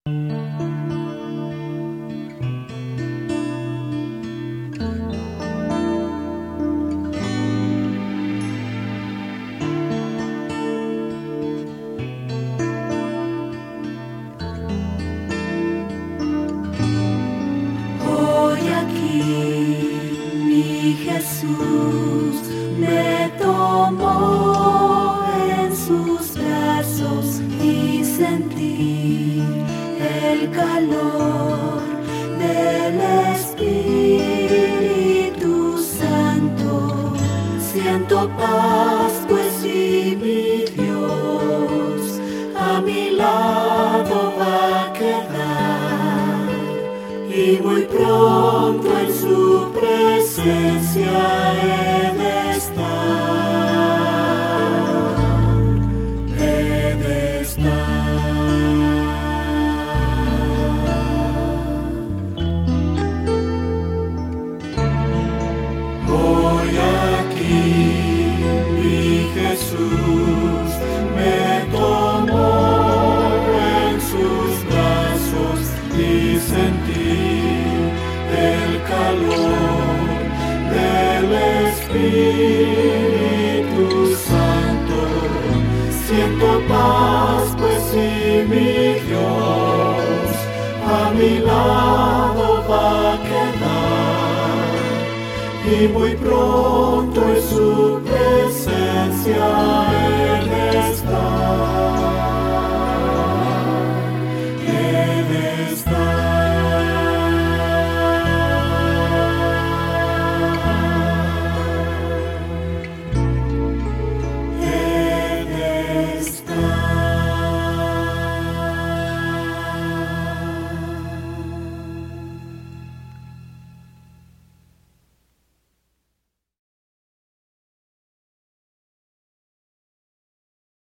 Jesús me tomó en sus brazos y sentí el calor del Espíritu Santo. Siento paz, pues sí, mi Dios a mi lado va a quedar, y muy pronto en su presencia he de estar, he de estar. Hoy aquí mi Jesús me tomó en sus brazos y sentí el calor del Espíritu Santo. Siento paz, pues sí, mi Dios a mi lado va a quedar, y muy pronto en su presencia he de estar.